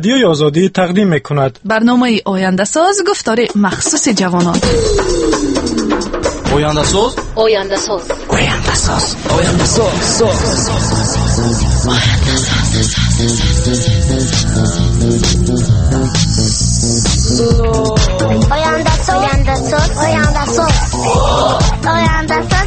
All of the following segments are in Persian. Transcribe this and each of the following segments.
رادیوی آزادی تقدیم می‌کند. برنامه آینده ساز گفتار مخصوص جوانان. آینده ساز، آینده ساز، آینده ساز، آینده ساز، آینده ساز، آینده ساز، آینده ساز، آینده ساز.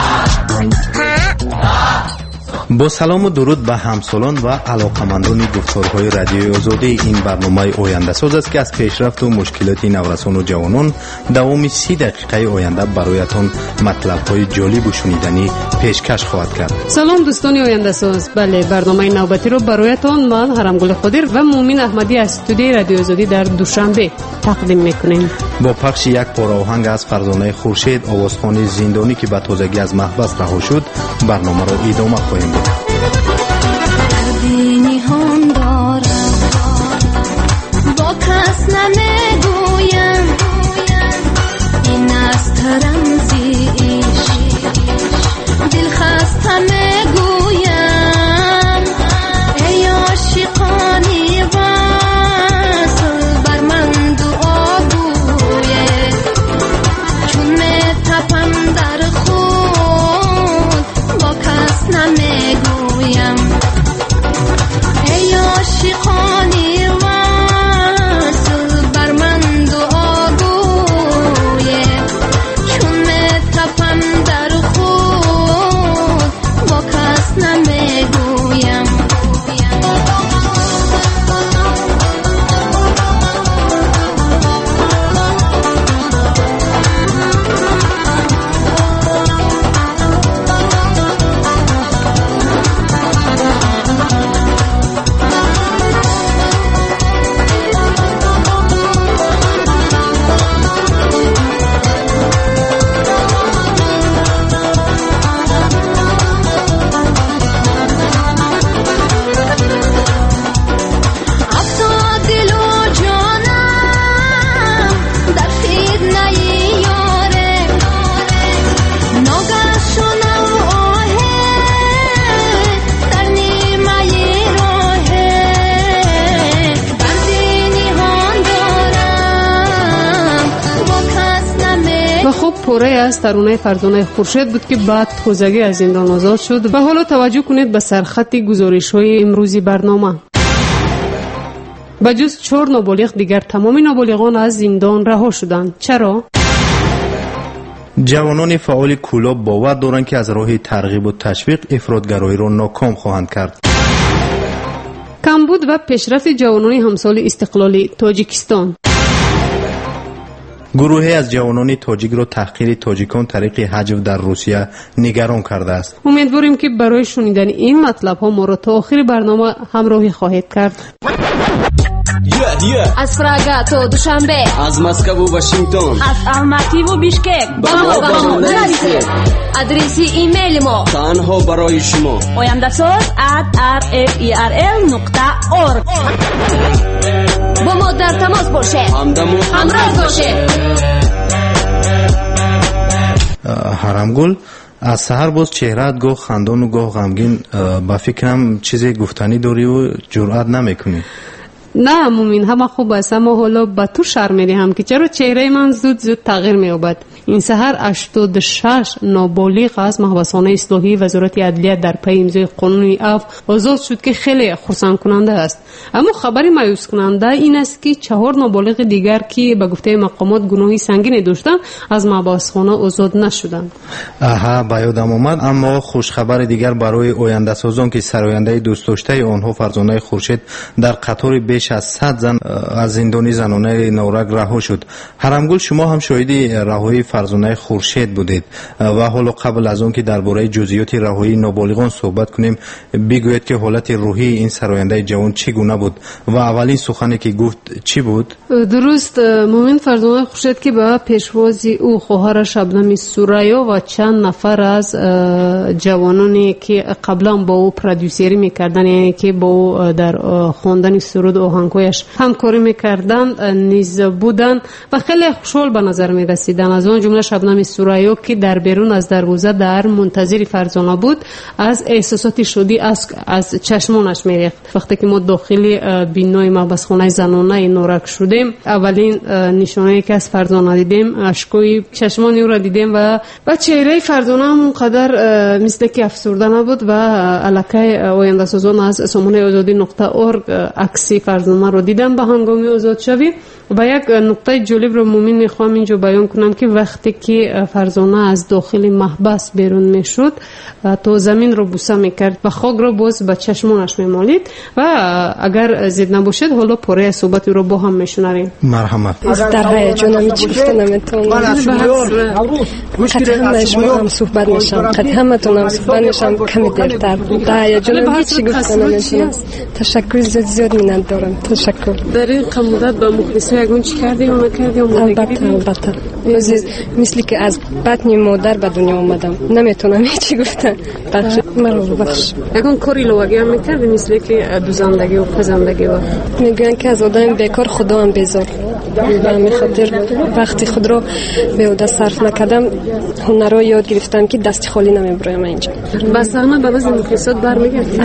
با سلام و درود به همسالان و علاقمندان گفتارهای رادیوی آزادی، این برنامه آینده ساز است که از پیشرفت و مشکلات نورسان و جوانان دوام 30 دقیقه آینده برایتان مطلب‌های جالب و شنیدنی پیشکش خواهد کرد. سلام دوستان آینده ساز، بله برنامه نوبتی رو برایتان من هرمگل خادر و مومن احمدی از استودیوی رادیو آزادی در دوشنبه تقدیم میکنیم. با پخش یک پاره آهنگ از فرزانه خورشید، آوازخوان زندانی که به تازگی از محبس رها شد، برنامه را ادامه خواهیم داد. دردی نهان دارم، با کس نمیگویم، این است رمزی عشق، دل خسته میگویم، ای عاشقانی وصل بر من دعا گویه، چون میتپم در خود با کس نمیگویم، ای عاشقانی وصل بر من دعا گویه، چون میتپم در خود با کس نمیگویم. پوره از ترانه فرزانه خورشید بود که بعد تازگی از زندان آزاد شد. و حالا توجه کنید به سرخط گزارش‌های امروزی برنامه. بجز 4 نابالغ دیگر تمام نابالغان از زندان رها شدند. چرا؟ جوانان فعال کولاب باور دارند که از راه ترغیب و تشویق افراطگرایی را ناکام خواهند کرد. کمبود و پیشرفت جوانان همسال استقلالی تاجیکستان. گروهی از جوانان تاجیک را تحقیر تاجیکان طریق حجب در روسیه نگران کرده است. امیدواریم که برای شنیدن این مطلب ها ما را تا آخر برنامه همراهی خواهید کرد. از پراگ تا دوشنبه، از مسکو و واشنگتن، از الماتی و بیشکک، با ما برسید. آدرس ایمیل ما تنها برای شما oyandasaz@rferl.org. با ما در تماس باشه، همراه باشه. هرمگل، از سحر باز چهرهت گاه خندان و گاه غمگین، با فکرم چیزی گفتنی داری و جرأت نمیکنی. نه مومن، همه خوب است، اما حالا به تو شرمیده هم که چرا چهره من زود تغییر می‌یابد. این سحر 86 نابالغ از محبسانه اصلاحی وزارت عدلیه در پی امضای قانون عفو آزاد شد که خیلی خرسند کننده است. اما خبری مایوس کننده این است که 4 نابالغ دیگر که به گفته مقامات گناهی سنگین داشتند از محبسخانه آزاد نشدند. به یادم آمد. اما خوش خبر دیگر برای آینده سازان که سراینده دوست داشته آنها فرزانه خورشید در قطار بیش از 100 زن از زندان زنانه نورگ رها شد. هرمگل، شما هم شاهد رهایی فرزانه خورشید بودید و حالا قبل از آن که درباره جزئیات رهایی نابالغان صحبت کنیم، بگویید که حالت روحی این سراینده جوان چگونه بود و اولین سخنی که گفت چی بود؟ درست مومن، فرزانه خورشید که با پیشوازی او خواهر شبنم سوریا و چند نفر از جوانانی که قبلا با او پرودوسری میکردن، یعنی که با او در خواندن سرود و آهنگایش همکاری میکردن نیز بودن و خیلی خوشحال به نظر میرسیدن. از آنجا جمله شبنم سورایو که در بیرون از دروازه در منتظر فرزانه بود از احساسات شادی از چشمانش میریخت. وقتی که ما داخل بینای محبسخانه زنانه نورک شدیم اولین نشانه‌ای که از فرزانه دیدیم اشکای چشمان او را دیدیم و چهره فرزانه هم اونقدر مثل که افسرده نبود و الکه آینده سازان از سامانه آزادی.org عکس فرزانه رو دیدم به هنگام آزاد شوی. و یک نقطه جالب رو مومن میخوام اینجا بیان کنم که وقتی که فرزانه از داخل محبس بیرون میشد تو زمین رو بوسه میکرد و خاک رو باز به چشمانش میمالید و اگر زید نباشد حالا پاره صحبت رو با هم میشنویم. مرحمت. در هیجانم چی گفتن نمیتونم. قد همه شما هم صحبت میشم. قد همه تونم صحبت میشم کمی دیرتر. در هیجانم چی گفتن نمیتونم. تشکر زیاد منت دارم. تشکر. در این مدت با مخلص یگون چی کردیم و نکردیم؟ البته مثل که از بطن مادر به دنیا اومدم نمیتونم هیچی گفتن. مرا بخش. یگون کاری لوگی هم میکردی مثل که دوزندگی و پزندگی و میگن که از آدم بیکار خدا هم بیزار. به همین خاطر وقتی خود رو به صرف نکردم هنر رو یاد گرفتم که دست خالی نمیبرایم اینجا. با صحنه به وزن مخلصات برمیگردی؟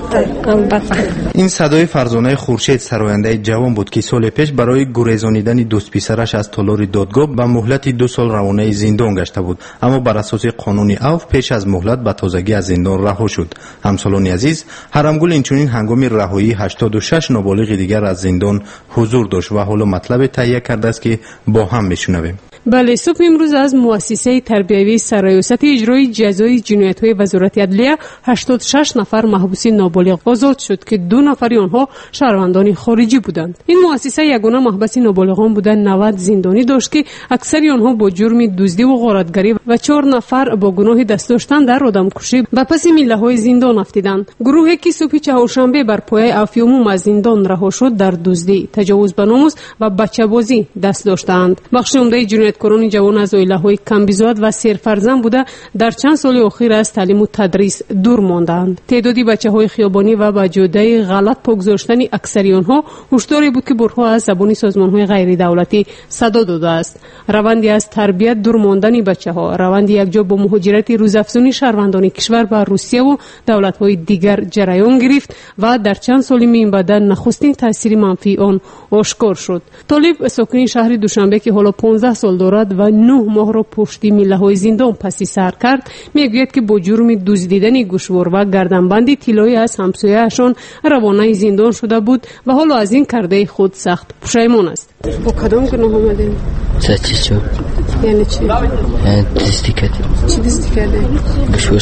البته. این صدای فرزانه خورشید سراینده جوان بود که سال پیش برای گریزانیدن دوست پسرش از تالار دادگاه به مهلت 2 سال روانه زندان گشته بود، اما بر اساس قانون عفو پیش از مهلت به تازگی از زندان رها شد. همسالان عزیز، حرمگل اینچنین هنگام رهایی 86 نابالغ دیگر از زندان حضور داشت و حالا مطلب تهیه کرده است که با هم میشنویم. بله، صبح امروز از مؤسسه تربیوی سرایوست اجرای جزای جنایت‌های وزارت عدلیه 86 نفر محبوس نابالغ آزاد شد که 2 نفر آنها شهروندان خارجی بودند. این مؤسسه یگانه محبس نابالغان بودند. 90 زندانی داشت که اکثر آنها با جرم دزدی و غارتگری و 4 نفر با گناه دست داشتن در آدمکشی و پس میله‌های زندان افتیدند. گروهی که صبح چهارشنبه بر پایه عفو عموم از زندان رها شد در دزدی، تجاوز به ناموس و بچه‌بازی دست داشتند. بخش عمده جنایتکاران جوان از عائله‌های کمبیزاد و سرفرزند بوده در چند سال اخیر از تعلیم و تدریس دور ماندند. تعدادی بچه‌های خیابانی و با جوده غلط پاگذاشتن اکثری آنها هشداری بود که برها از زبان سازمان‌های غیر دولتی صدا داده است. روندی از تربیت دور ماندن بچه‌ها، روندی یکجا با مهاجرت روزافزونی شهروندان کشور به روسیه و دولت‌های دیگر جریان گرفت و در چند سال این بعد نخستین تاثیر منفی آن آشکار شد. طالب ساکن شهر دوشنبه که حالا 15 سال دارد و 9 ماه را پشت میله‌های زندان پسی سر کرد، میگوید که با جرم دزدیدن گوشوار و گردنبندی طلایی از همسایه‌شان روانه زندان شده بود و حالا از این کرده خود سخت پشیمان است. با کدام گناه آمدین؟ چی؟ یعنی چی؟ دزدی کردی. چی دزدی کردی؟ گوشوار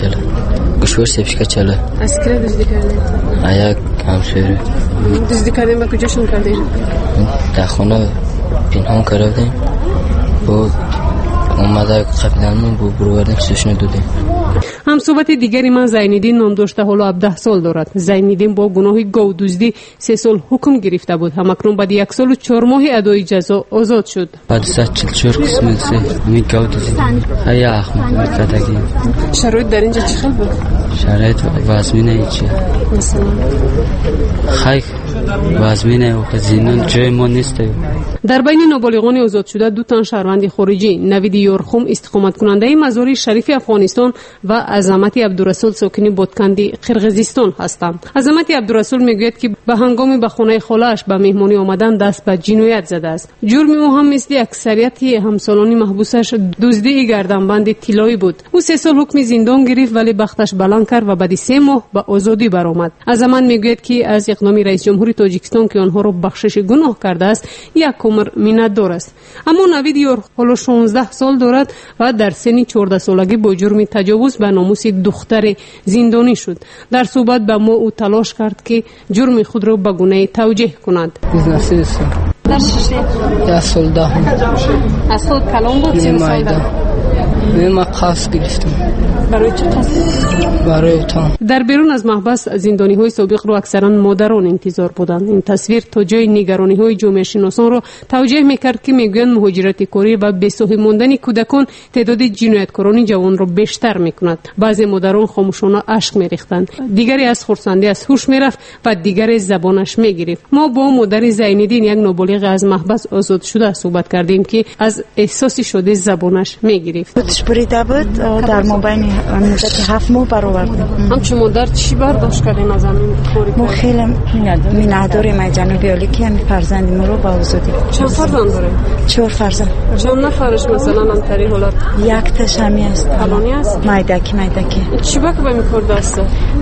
سفش کچله. از کی دزدی کردی؟ آیا همسایه. دزدی کردین با کجاشون کردین؟ در خانه پنهان کردیم. با اومده قبیلمون با بروردن چیزشون دادیم. هم صحبت دیگری من زینالدین نام داشته، حالا 17 سال دارد. زینالدین با گناه گاو دزدی 3 سال حکم گرفته بود. همکنون بعد 1 سال و 4 ماه ادای جزا آزاد شد. بعد 144 قسمت می گاو دزدی. خیلی احمد میکردگی. شرایط در اینجا چی خیلی بود؟ شرایط وزمینه چی؟ مثلا خیلی وزمینه و زندان جای ما نیست. در بین نابالغان آزاد شده 2 تن شهروند خارجی، نوید یارخم استقامت کننده مزار شریف افغانستان و عظمت عبدالرسول ساکن بادکندی قرقیزستان هستند. عظمت عبدالرسول میگوید که به هنگام به خانه خاله‌اش به مهمانی آمدن دست به جنایت زده است. جرم او هم مثل اکثریت همسالان محبوسش دزدی گردنبند طلایی بود. او 3 سال حکم زندان گرفت ولی بختش بلند کرد و بعد 3 ماه به آزادی برآمد. عظمت میگوید که از اقدام رئیس جمهور تاجیکستان که آنها را بخشش گناه کرده است یک عمر میندار است. اما نوید یار حالا 16 سال دارد و در سن 14 سالگی با جرم تجاوز به ناموس دختر زندانی شد. در صحبت به ما او تلاش کرد که جرم خود را به گناه توجیه کند. در شش یا سال از خود کلام بود 3 سال ما قاس گرفتم. برای چه قصد؟ برای اتان. در بیرون از محبس زندانی‌های سابق رو اکثرا مادران انتظار بودند. این تصویر تا جای نگرانی‌های جامعه شناسان رو توجیه می‌کرد که میگویند مهاجرت کاری و بی‌صحبی ماندن کودکان تعداد جنایتکاران جوان رو بیشتر می‌کند. بعضی مادران خاموشانه اشک می‌ریختند. دیگری از خرسندی از هوش می‌رفت و دیگری زبانش می‌گرفت. ما با مادر زین‌الدین یک نابالغ از محبس آزاد شده صحبت کردیم که از احساس شده زبانش می‌گرفت. بودش بریده بود در مابین مدت 7 ماه برآورد. همچون مادر چی برداشت کردیم از همین کاری؟ ما خیلی می‌نداریم از جنوبی عالی که همین فرزند ما رو با آزادی. چند فرزند داریم؟ 4 فرزند. چند نفرش مثلا همتری حالت؟ یک تاش همی است. الانی است؟ مایدکی. چی باید به می‌کرد است؟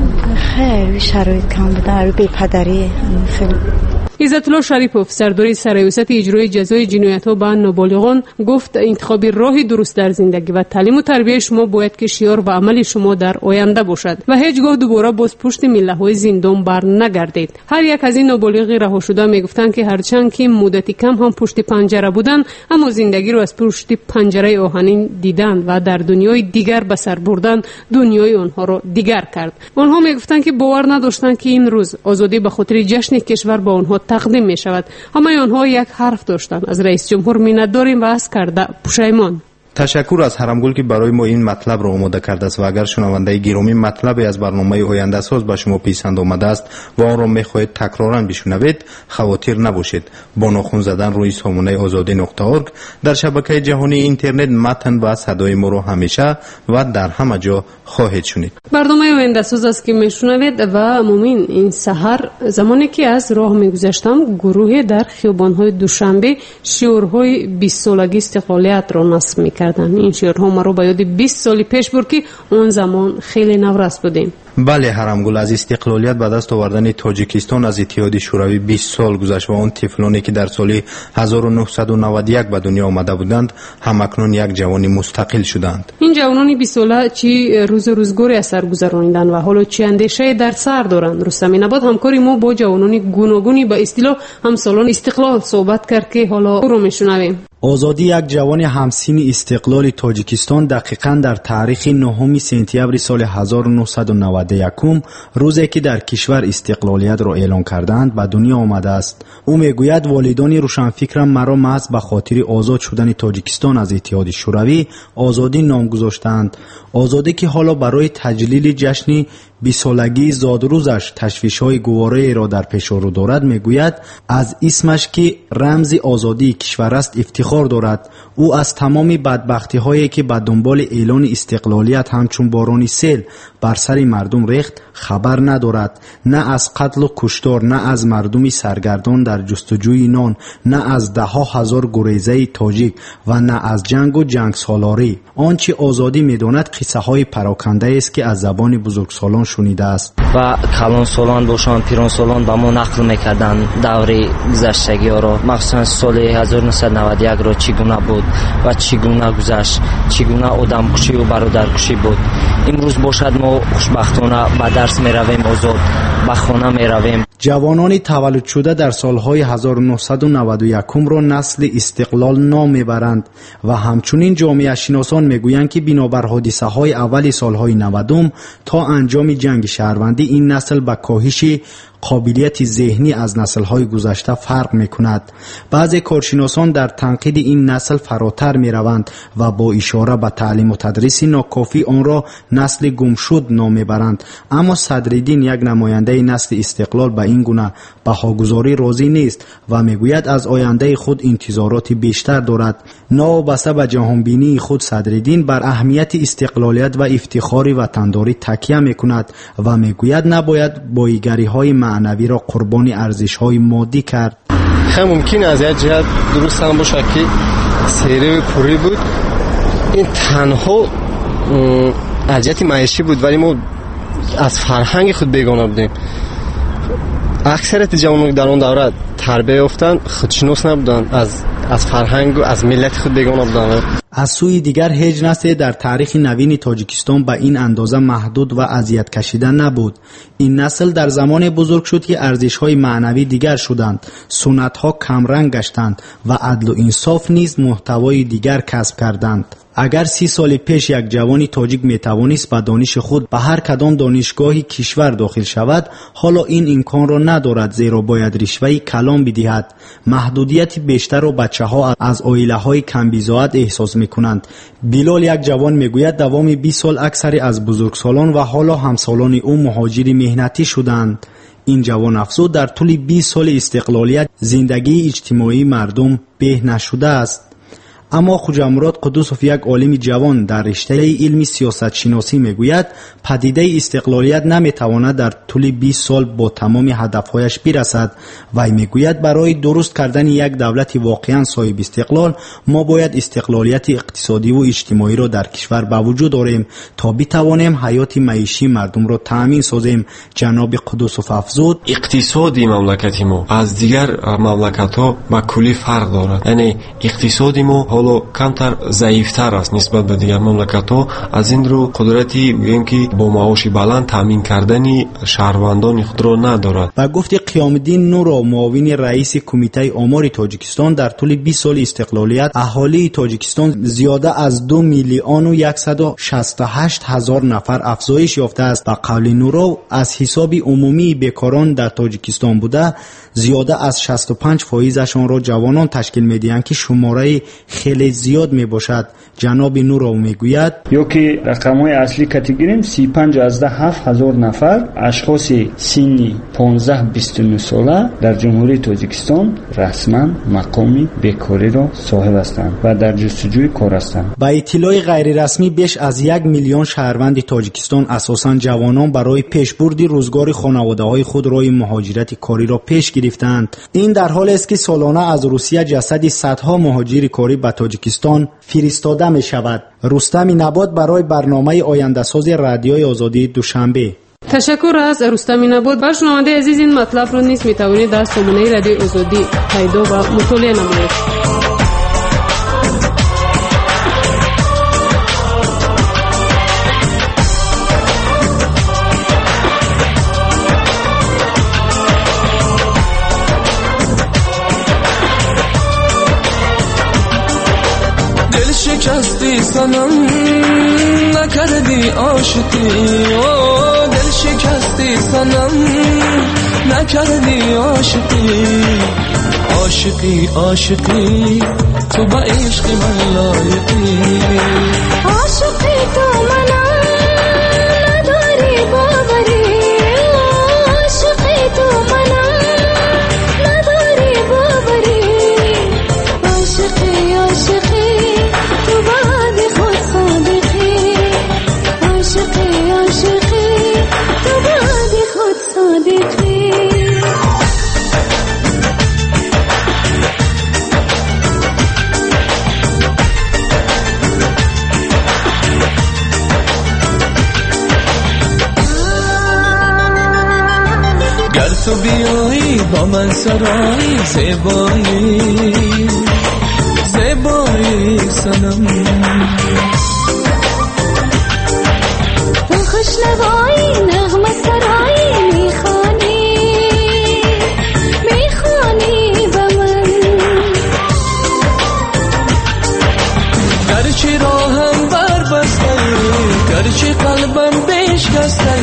خیلی شرایط کم بوده، بی پدری خیلی. عزت الله شریفوف سردار سرایوسط اجرای جزای جنایت‌ها به نابالغان گفت انتخاب راه درست در زندگی و تعلیم و تربیت شما باید که شعار و عمل شما در آینده باشد و هیچگاه دوباره باز پشت میله‌های زندان بر نگردید. هر یک از این نابالغ رها شده میگفتند که هرچند که مدتی کم هم پشت پنجره بودند اما زندگی رو از پشت پنجره آهنین دیدند و در دنیای دیگر به سر بردن دنیای آنها را دیگر کرد. آنها میگفتند که باور نداشتند که این روز آزادی به خاطر جشن کشور با آنها تقدیم می شود. همه آنها یک حرف داشتند: از رئیس جمهور منت داریم و از کرده پشیمان. تشکر از حرمگل که برای ما این مطلب را آماده کرده است و اگر شنونده گرامی مطلبی از برنامه آینده ساز به شما پسند آمده است و آن را می‌خواهید تکرارا بشنوید، خواطر نباشید. با ناخن زدن روی سامانه azadi.org در شبکه جهانی اینترنت متن و صدای ما را همیشه و در همه جا خواهید شنید. برنامه آینده ساز است که میشنوید و مومین این سحر زمانی که از راه میگذشتم گروه در خیابان‌های دوشنبه شعارهای 20 سالگی استقلالیت را نصب می‌کرد. این شعرها ما رو به یاد 20 سال پیش برد که اون زمان خیلی نورس بودیم. بله حرمگل، از استقلالیت به دست آوردن تاجیکستان از اتحاد شوروی 20 سال گذشت و اون طفلانی که در سال 1991 به دنیا آمده بودند همکنون یک جوانی مستقل شدند. این جوانان 20 ساله چی روزگاری از سر گذراندند و حالا چی اندیشه در سر دارند. رستم نبات همکاری ما با جوانان گوناگونی به اصطلاح همسالان استقلال صحبت کرد که حالا او رو میشنویم. آزادی یک جوان همسین استقلال تاجیکستان دقیقاً در تاریخ 9 سپتامبر سال 1991 روزی که در کشور استقلالیت را اعلان کردند به دنیا آمده است. او میگوید والدان روشنفکرم مرا محض به خاطر آزاد شدن تاجیکستان از اتحاد شوروی آزادی نام گذاشتند. آزادی که حالا برای تجلیل جشن 20 سالگی زادروزش تشویش‌های گواره را در پیش رو دارد. میگوید از اسمش که رمز آزادی کشور است افتخار دارد. او از تمام بدبختی‌هایی که به دنبال اعلان استقلالیت همچون باران سیل بر سر مردم ریخت خبر ندارد. نه از قتل و کشتار، نه از مردمی سرگردان در جستجوی نان، نه از 10,000 گریزه تاجیک و نه از جنگ و جنگ سالاری. آنچه آزادی می‌داند قصه‌های پراکنده است که از زبان بزرگسالان شنیده است. و کلان سالان باشند پیران سالان با ما نقل میکردن دوره گذشتگی ها را، مخصوصا سال 1991 را چگونه بود و چگونه گذشت، چگونه آدم کشی و برادر کشی بود. امروز باشد ما خوشبختانه به درس میرویم، آزاد به خانه میرویم. جوانان تولد شده در سالهای 1991 را نسل استقلال نام میبرند و همچنین جامعه شناسان میگویند که بنابر حادثه های اول سالهای 90 تا انجام جنگ شهروندی این نسل به کاهش قابلیت ذهنی از نسل‌های گذشته فرق می‌کند. بعضی کارشناسان در تنقید این نسل فراتر می‌روند و با اشاره به تعلیم و تدریس ناکافی آن را نسل گمشد نام می‌برند. اما صدرالدین یک نماینده نسل استقلال به این گونه بهاگذاری راضی نیست و میگوید از آینده خود انتظارات بیشتر دارد. نوابسته به جهانبینی خود صدرالدین بر اهمیت استقلالیت و افتخار وطنداری تکیه می‌کند و میگوید نباید بایگری‌های معنوی را قربانی ارزش‌های مادی کرد. خیلی ممکن از یک جهت درست هم باشه که سیره پوری بود، این تنها ارجحیت معیشی بود، ولی ما از فرهنگ خود بیگانه بودیم. اکثریت جوانان در اون دوره تربیت یافتن خودشناس نبودن، از فرهنگ و از ملت خود بیگانه بودن. از سوی دیگر هیچ نسل در تاریخ نوین تاجیکستان به این اندازه محدود و اذیت کشیده نبود. این نسل در زمان بزرگ شد که ارزش‌های معنوی دیگر شدند، سنت‌ها کمرنگ گشتند و عدل و انصاف نیز محتوای دیگر کسب کردند. اگر 30 سال پیش یک جوانی تاجیک میتوانست با دانش خود به هر کدام دانشگاهی کشور داخل شود، حالا این امکان را ندارد، زیرا باید رشوه کلان بدهد. محدودیت بیشتر را بچه‌ها از عائله‌های کم‌بضاعت احساس می‌کنند. بلال یک جوان میگوید دوام 20 سال اکثری از بزرگسالان و حالا همسالان او مهاجر مهنتی شدند. این جوان افزود در طول 20 سال استقلالیت زندگی اجتماعی مردم به نشده است. اما خواجه مراد قدوسوف، یک عالم جوان در رشته علم سیاست شناسی، میگوید پدیده استقلالیت نمیتواند در طول 20 سال با تمام هدفهایش برسد و میگوید برای درست کردن یک دولت واقعا صاحب استقلال ما باید استقلالیت اقتصادی و اجتماعی را در کشور به وجود آوریم تا بتوانیم حیات معیشی مردم را تامین سازیم. جناب قدوسوف افزود اقتصادی مملکت ما از دیگر مملکت‌ها به کلی فرق دارد، یعنی اقتصادی ما حالا کمتر ضعیفتر است نسبت به دیگر مملکت‌ها. از این رو قدرتی میگیم که با معاش بلند تامین کردن شهروندان خود را ندارد. و گفت قیام الدین نورو، معاون رئیس کمیته آمار تاجیکستان، در طول 20 سال استقلالیت اهالی تاجیکستان زیاده از 2,168,000 نفر افزایش یافته است. به قول نورو از حساب عمومی بیکاران در تاجیکستان بوده زیاده از 65%شان را جوانان تشکیل می‌دهند که شماره خیلی زیاد می باشد. جناب نورو میگوید یا که رقم‌های اصلی که گیریم 35,000 نفر اشخاص سنی 15-29 ساله در جمهوری تاجیکستان رسما مقام بیکاری را صاحب هستند و در جستجوی کار هستند. با اطلاع غیر رسمی بیش از 1 میلیون شهروند تاجیکستان اساساً جوانان برای پیشبرد روزگار خانواده‌های خود راه مهاجرت کاری را پیش گرفتند. این در حالی است که سالانه از روسیه جسد صدها مهاجر کاری به تاجیکستان فرستاده می شود. رستم نبات برای برنامه آینده ساز رادیوی آزادی دوشنبه. تشکر از رستم نبات. بر شنونده عزیز این مطلب رو نیز می توانید در سامانه رادیوی آزادی پیدا و مطالعه نمایید. شکستی سنم نکردی عاشقی، دل شکستی سنم نکردی عاشقی، عاشقی تو با عشق من لایقی، عاشقی تو منم نداری باوری، عاشقی تو منم نداری باوری، عاشقی گر تو بیایی با من سرایی زیبایی سنم، تو خوشنوایی نغمه سرایی میخوانی با من، گرچه راهم بربسته گرچه قلبم بشکسته،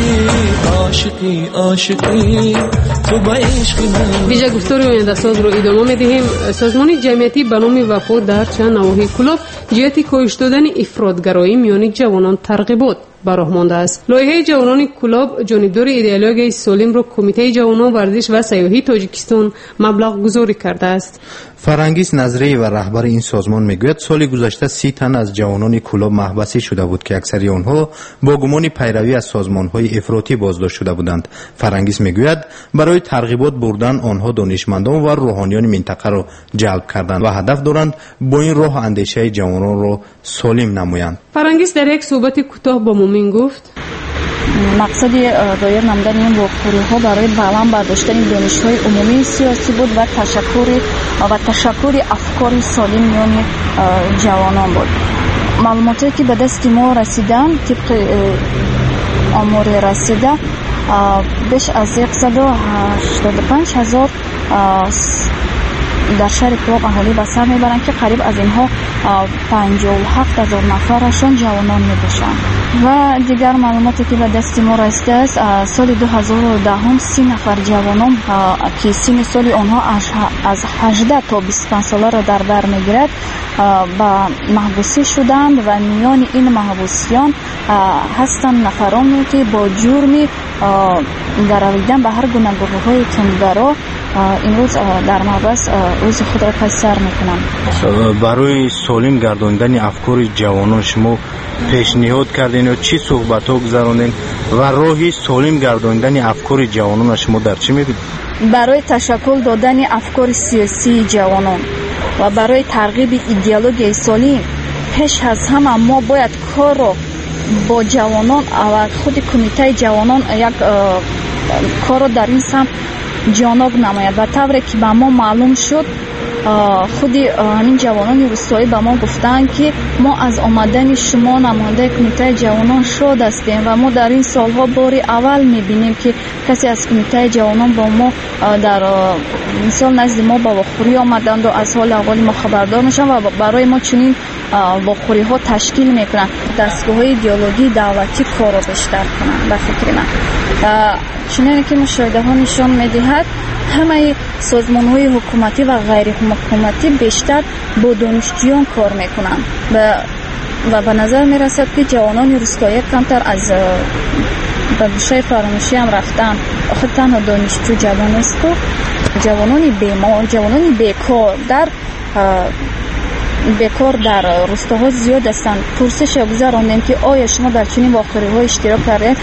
عاشقی تو با عشق من. ویژه گفتار آینده ساز رو ادامه میدهیم. سازمان جمعیتی به نام وفا در چند نواحی کلاب جهت کاهش دادن افراطگرایی میان جوانان ترغیبات براه مانده است. لایحه جوانان کلاب جانبدار ایدئولوژی سالم را کمیته جوانان ورزش و سیاحی تاجیکستان مبلغ گذاری کرده است. فرانگیز نظری و رهبر این سازمان میگوید سال گذشته 30 تن از جوانان کلاب محبوس شده بود که اکثری آنها با گمان پیروی از سازمان‌های افراطی بازداشت شده بودند. فرانگیز میگوید برای ترغیبات بردن آنها دانشمندان و روحانیان منطقه را جلب کردند و هدف دارند با این راه اندیشه جوانان را سالم نمایند. فرانگیز در یک صحبت کوتاه با مومن گفت мақсади доир намудани ин вокуриҳо барои баланд бардоштани донишҳои умумии сиёсӣ буд ва ташаккури афкори солим миёни ҷавонон буд. маълумоте ки ба дасти мо расиданд, тибқи омори расида, беш аз 185,000 дар шаҳри Прог аҳолӣ ба сар мебаранд ки қариб аз инҳо 57,000 нафарашон ҷавонон мебошанд. ва дигар маълумоте ки ба дасти мо расидааст, соли 2010 30 нафар ҷавонон ки синни соли онҳо аз 18 то 25 соларо дар бар мегирад ба маҳбусӣ шуданд ва миёни ин маҳбусиён ҳастанд нафароне ки бо ҷурми гаравидан ба ҳар гуна гурӯҳҳои тунгаро имрӯз дар маҳбас рӯзи худро қайсар мекунанд. барои солим гардондани афкори ҷавонон шумо пешниҳод карден ё чӣ суҳбатҳо гузаронден ва роҳи солим гардондани афкори ҷавонона шумо дар чӣ мебинед? барои ташаккул додани афкори сиёсии ҷавонон ва барои тарғиби идеологияи солим пеш аз ҳама мо бояд корро бо ҷавонон ва худи кумитаи ҷавонон як корро дар ин самт ҷоноб намояд. ба тавре ки ба мо маълум шуд, худи ҳамин ҷавонони рӯстоӣ ба мо гуфтанд ки мо аз омадани шумо намояндаи кумитаи ҷавонон шод ҳастем ва мо дар ин солҳо бори аввал мебинем ки касе аз кумитаи ҷавонон бо мо дар мисол назди мо ба вохӯрӣ омаданду аз ҳоли аҳволи мо хабардор мешаванд ва барои мо чунин вохӯриҳо ташкил мекунанд. дастгоҳҳои идеологии давлатӣ корро бештар кунанд ба фикри ман. чунине ки мушоҳидаҳо нишон медиҳад, ҳамаи созмонҳои ҳукуматӣ ва ғайриҳукуматӣ бештар бо донишҷӯён кор мекунанд ва ба назар мерасад ки ҷавонони рӯстоӣ камтар аз ба гӯшаи фаромӯшиам рафтан. охир танҳо донишҷӯ ҷавон несту, ҷавонони бемор, ҷавонони бекор дар рӯстоҳо зиёд ҳастанд. пурсише гузарондем ки оё шумо дар чунин вохӯриҳо иштирок кардед?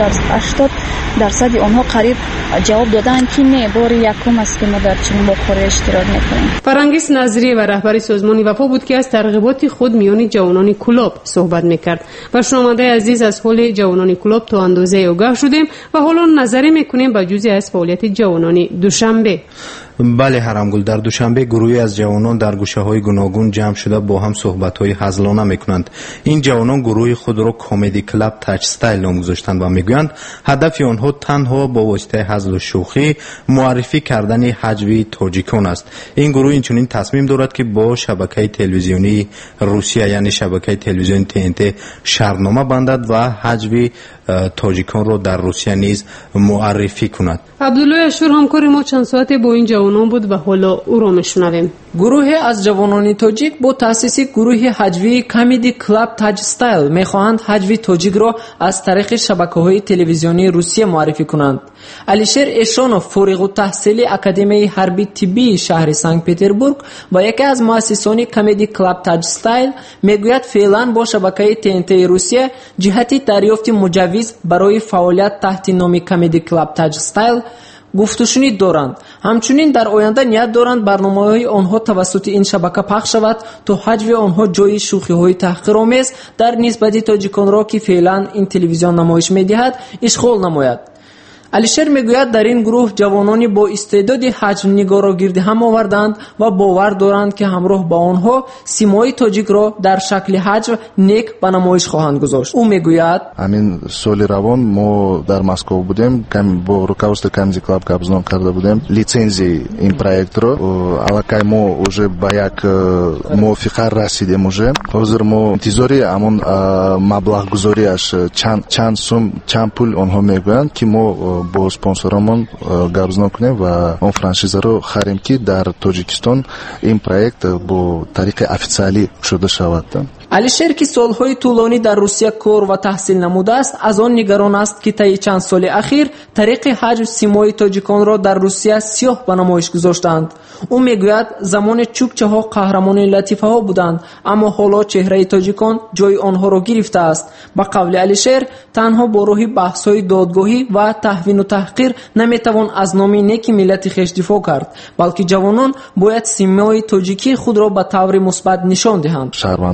80% онҳо қариб ҷавоб доданд ки не, бори якум аст ки мо дар чунин вохӯриҳо иштирок мекунем. фарангиз назриев раҳбари созмони вафо буд ки аз тарғиботи худ миёни ҷавонони кулоб суҳбат мекард. ва шунавандаи азиз, аз ҳоли ҷавонони кулоб то андозае огаҳ шудем ва ҳоло назарӣ мекунем ба ҷузъе аз фаъолияти ҷавонони душанбе. бале ҳарамгул, дар душанбе гурӯҳе аз ҷавонон дар гӯшаҳои гуногун ҷамъ шуда бо ҳам суҳбатҳои ҳазлона мекунанд. ин ҷавонон гурӯҳи худро комеди клаб тач стайл ном гузоштанд ва мегӯянд ҳадафи онҳо танҳо бо воситаи ҳазлу шӯхӣ муаррифӣ кардани ҳаҷви тоҷикон аст. ин гурӯҳ инчунин тасмим дорад ки бо шабакаи телевизионии русия, яъне шабакаи телевизиони ТНТ шартнома бандад ва ҳаҷви тоҷиконро дар русия низ муаррифӣ кунад. абдуллои ашур ҳамкори мо чанд соате бо ин ҷавонон буд ва ҳоло ӯро мешунавем. гурӯҳе аз ҷавонони тоҷик бо таъсиси гурӯҳи ҳаҷвии Comedy Club Taj Style мехоҳанд ҳаҷви тоҷикро аз тариқи шабакаҳои телевизионии Русия муаррифӣ кунанд. Алишер Эшонов, фориғултаҳсили Академияи ҳарбии тиббии шаҳри Санкт-Петербург ва яке аз муассисони Comedy Club Taj Style, мегӯяд феълан бо шабакаи ТНТ-и Русия ҷиҳати дарёфти муҷаввиз барои фаъолият таҳти номи Comedy Club Taj Style гуфтушунид доранд. ҳамчунин дар оянда ният доранд барномаҳои онҳо тавассути ин шабака пахш шавад, то ҳаҷви онҳо ҷои шӯхиҳои таҳқиромез дар нисбати тоҷиконро ки феълан ин телевизион намоиш медиҳад ишғол намояд. алишер мегӯяд дар ин гурӯҳ ҷавонони бо истеъдоди ҳаҷвнигорро гирди ҳам оварданд ва бовар доранд ки ҳамроҳ ба онҳо симои тоҷикро дар шакли ҳаҷв нек ба намоиш хоҳанд гузошт. ӯ мегӯяд: ҳамин соли равон мо дар Москва будем, бо руководствои Comedy Club қабзном карда будем лицензияи ин проектро. аллакай мо уже ба як мувофиқа расидем. уже ҳозир мо интизори ҳамон маблағгузориаш чанд сум, чанд пул онҳо мегӯянд ки мо бо спонсоромон гапзнок кунем ва он франшизаро харем ки дар Тоҷикистон ин проект бо тариқи официалӣ шуда шавад. алишер ки солҳои тӯлонӣ дар Русия кор ва таҳсил намудааст, аз он нигарон аст ки таи чанд соли ахир тариқи ҳаҷв симои тоҷиконро дар Русия сиёҳ ба намоиш гузоштанд. ӯ мегӯяд замоне чукчаҳо қаҳрамони латифаҳо буданд, аммо ҳоло чеҳраи тоҷикон ҷои онҳоро гирифтааст. ба қавли алишер, танҳо бо роҳи баҳсҳои додгоҳӣ ва таҳвину таҳқир наметавон аз номи неки миллати хеш дифоъ кард, балки ҷавонон бояд симои тоҷикии худро ба таври мусбат нишон диҳанд. шаҳрвандони мо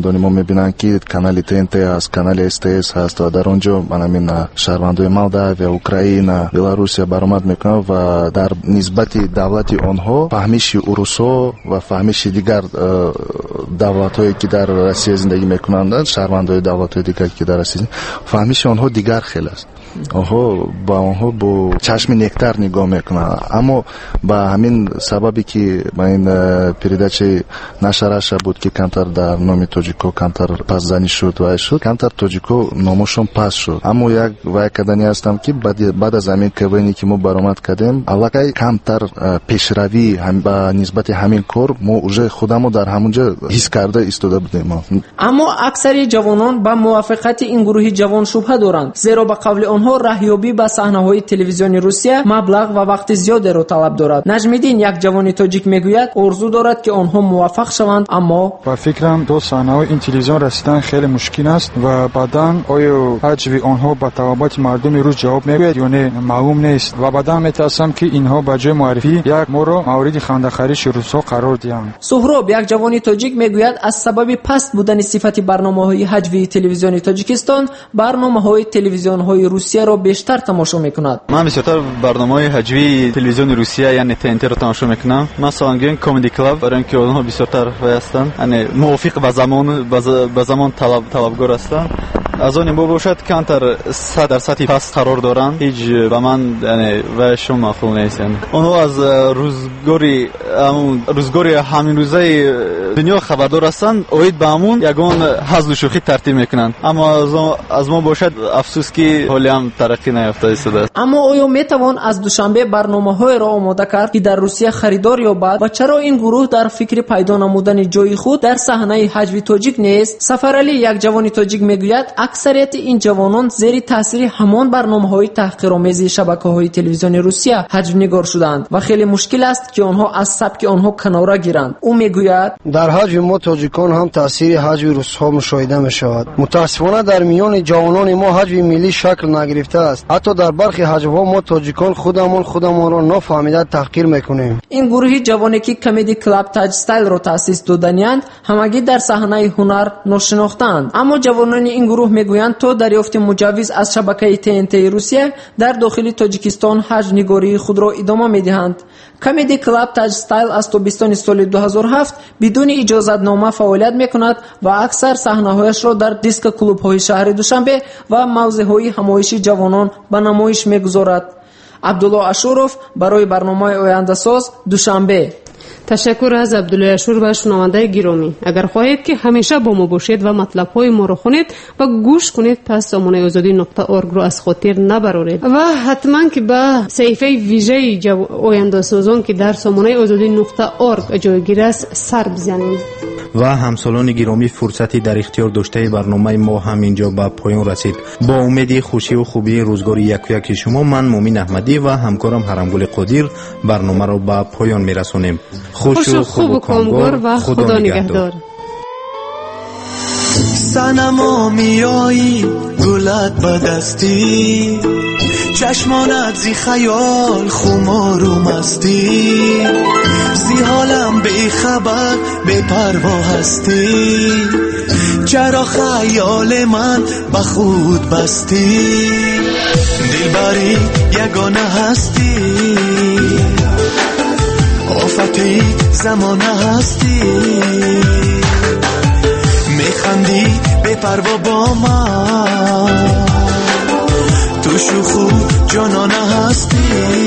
میبینن که کانال TNT هست، کانال STS هست و در اونجا من شهروندای مولداویا، اوکراین، بلاروسیا برآمد میکنن و در نسبت دولت آنها فهمیش اروسا و فهمیش دیگر دولت‌هایی که در روسیه زندگی میکنند، شهروندای دولت‌های دیگر که در روسیه، فهمیش آنها دیگر خیلی است. آنها با چشم نکتر نگاه میکنن. اما با همین سببی که من این передача نشرش بود که کمتر در نام تاجیکو کمتر پس زنی شد و شد، کمتر تاجیکو نامشون پس شد. اما یک وای کردنی هستم که بعد از همین کبینی که ما برآمد کردیم علاقه کمتر پیشروی با نسبت همین کار ما اوج خودمو در همونجا حس کرده ایستاده بودیم. اما اکثر جوانان با موافقت این گروه جوان شبهه دارند، زیرا به قول آنها راهیابی به صحنه‌های تلویزیونی روسیه مبلغ و وقت زیادی را طلب دارد. نجمیدین یک جوان تاجیک میگوید آرزو دارد که آنها موفق شوند، اما با فکرم دو صحنه‌های این تلویزیون رسیدن خیلی مشکل است و بعداً آیا حجم آنها به طلبات مردم روز جواب میگوید یا نه معلوم نیست و بعداً میترسم که اینها با جای معرفی یک مورد مورد خنده‌خوری روسا قرار دهند. سهراب یک جوان تاجیک میگوید از سبب پست بودن صفت برنامه‌های حجوی تلویزیونی تاجیکستان برنامه‌های تلویزیون‌های روسیه را بیشتر تماشا می‌کند. من بیشتر برنامه‌های حجوی تلویزیون روسیه یعنی TNT را تماشا می‌کنم. مثلا گیم کمدی کلاب برای اینکه اونها بیشتر هستند، یعنی موافق به زمان طلبگار هستند. از آن باشد کمتر 100% پس قرار دارند، هیچ به من یعنی وشون معقول نیست. اونها از روزگاری همین روزه دنیا خبردار هستند، اوید به همون یگان حزب شوخی ترتیب میکنند. اما از ما باشد افسوس که حالی هم ترقی نیافته است. اما آیا میتوان از دوشنبه برنامه‌های را آماده کرد که در روسیه خریدار یابد و چرا این گروه در فکر پیدا نمودن جای خود در صحنه حجوی تاجیک نیست؟ سفرعلی یک جوان تاجیک میگوید اکثریت این جوانان زیر تاثیر همان برنامه‌های تحقیرآمیز شبکه‌های تلویزیونی روسیه حجم نگار شدند و خیلی مشکل است که آنها از سبک آنها کناره گیرند. او میگوید در حجم ما تاجیکان هم تاثیر حجم روس‌ها مشاهده می‌شود. متأسفانه در میان جوانان ما حجم ملی شکل نگرفته است. حتی در برخی حجم‌ها ما تاجیکان خودمان را نفهمیده تحقیر می‌کنیم. این گروه جوانی که کمدی کلاب تاج استایل را تأسیس دادند همگی در صحنه هنر ناشناخته‌اند. اما جوانان این گروه میگویند تا دریافت مجوز از شبکه TNT روسیه در داخل تاجیکستان حجم نگاری خود را ادامه می‌دهند. کمدی کلاب تاج استایل از تابستان سال 2007 بدون اجازت نامه فعالیت می‌کند و اکثر صحنه‌هایش را در دیسک کلوب‌های شهر دوشنبه و موضع‌های همایشی جوانان به نمایش می‌گذارد. عبدالله اشورов برای برنامه آینده ساز دوشنبه. تشکر از عبدالله اشور و شنونده گرامی. اگر خواهید که همیشه با ما باشید و مطلب‌های ما را خوانید و گوش کنید پس سامانه‌آزادی.org رو از خاطر نبرارید و حتما که به صفحه ویژه آینده سازان که در سامانه‌آزادی.org جایگیر است سر بزنید. و همسالان گرامی فرصتی در اختیار داشته برنامه ما هم اینجا به پایان رسید. با امید خوشی و خوبی روزگار یک شما من مومن احمدی و همکارم حرمگل قادر برنامه را به پایان میرسونیم. خوش و خوب و کامگار و خدا نگهدار. سنما میایی گلت بدستی، چشمانت زی خیال خمار و مستی، زی حالم بی خبر بی پروا هستی، چرا خیال من به خود بستی، دلبری یگانه هستی، آفتی زمانه هستی، میخندی بی پروا با من، تو شوخو جانانه هستی،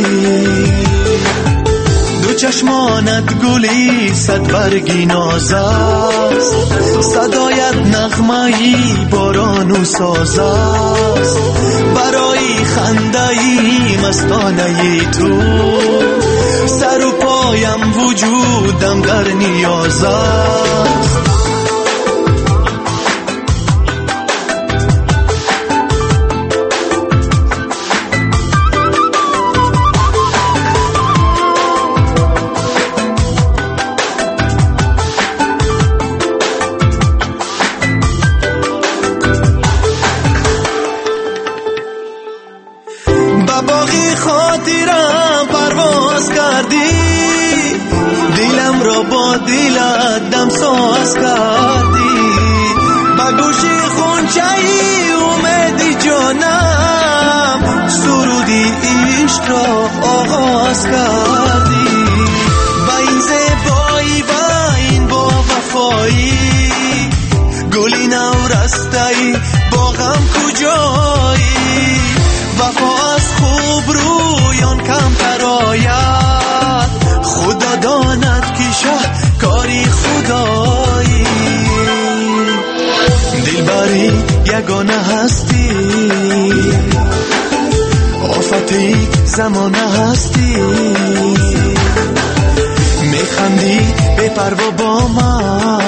دو چشمانت گلی صد برگی ناز است، صدایت نغمه‌ای باران و ساز است، برای خنده‌ای مستانه تو سر و پایم وجودم در نیاز است. باقی خاطرم پرواز کردی، دلم را با دلت دم ساز کردی، باز کردی با این زیبایی و این با وفایی گلی نو رستایی باغم کجایی وفا از خوب رویان کم تراید خدا داند که شه کاری خدایی دلبری یگانه هستی آفتی زمانه هستی میخندی بپروا با من